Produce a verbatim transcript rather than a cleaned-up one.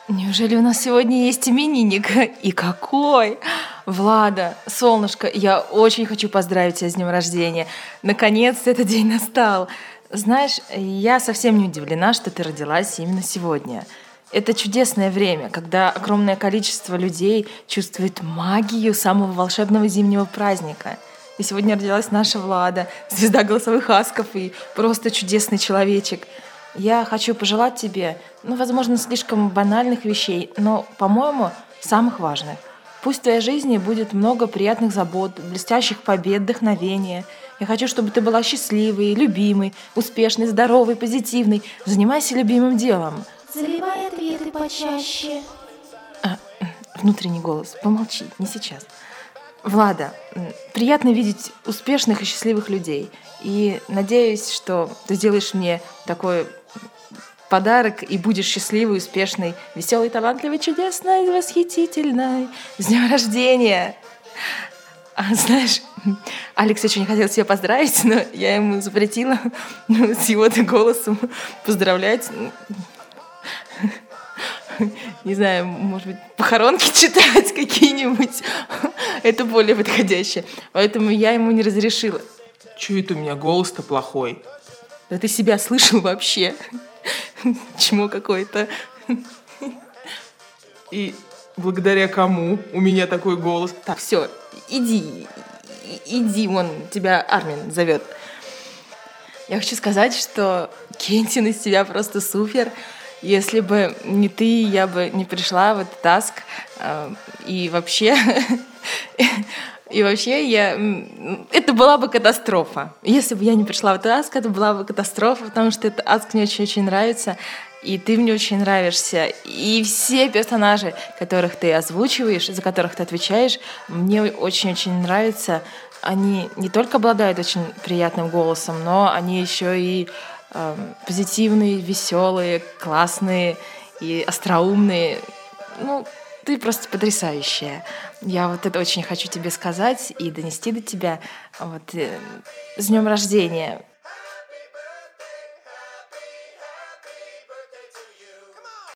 Неужели у нас сегодня есть именинник? И какой! Влада, солнышко, я очень хочу поздравить тебя с днем рождения. Наконец-то этот день настал. Знаешь, я совсем не удивлена, что ты родилась именно сегодня. Это чудесное время, когда огромное количество людей чувствует магию самого волшебного зимнего праздника. И сегодня родилась наша Влада, звезда голосовых асков и просто чудесный человечек. Я хочу пожелать тебе, ну, возможно, слишком банальных вещей, но, по-моему, самых важных. Пусть в твоей жизни будет много приятных забот, блестящих побед, вдохновения. Я хочу, чтобы ты была счастливой, любимой, успешной, здоровой, позитивной. Занимайся любимым делом. Заливай ответы почаще. А, внутренний голос, помолчи, не сейчас. Влада, приятно видеть успешных и счастливых людей. И надеюсь, что ты сделаешь мне такой подарок и будешь счастливой, успешной, веселой, талантливой, чудесной, восхитительной. С днем рождения! А, знаешь, Алекс очень хотел тебя поздравить, но я ему запретила ну, с его-то голосом поздравлять. Не знаю, может быть, похоронки читать какие-нибудь. Это более подходящее. Поэтому я ему не разрешила. Чё это у меня голос-то плохой? Да ты себя слышал вообще? Чмо какое-то. И благодаря кому у меня такой голос? Так, все, иди, иди, вон тебя Армин зовет. Я хочу сказать, что Кентин из тебя просто супер. Если бы не ты, я бы не пришла в этот таск. И вообще... И вообще, я... это была бы катастрофа. Если бы я не пришла в этот аск, это была бы катастрофа, потому что этот аск мне очень-очень нравится, и ты мне очень нравишься. И все персонажи, которых ты озвучиваешь, за которых ты отвечаешь, мне очень-очень нравятся. Они не только обладают очень приятным голосом, но они еще и э, позитивные, веселые, классные и остроумные. Ну, ты просто потрясающая. Я вот это очень хочу тебе сказать и донести до тебя. Вот. С днем рождения!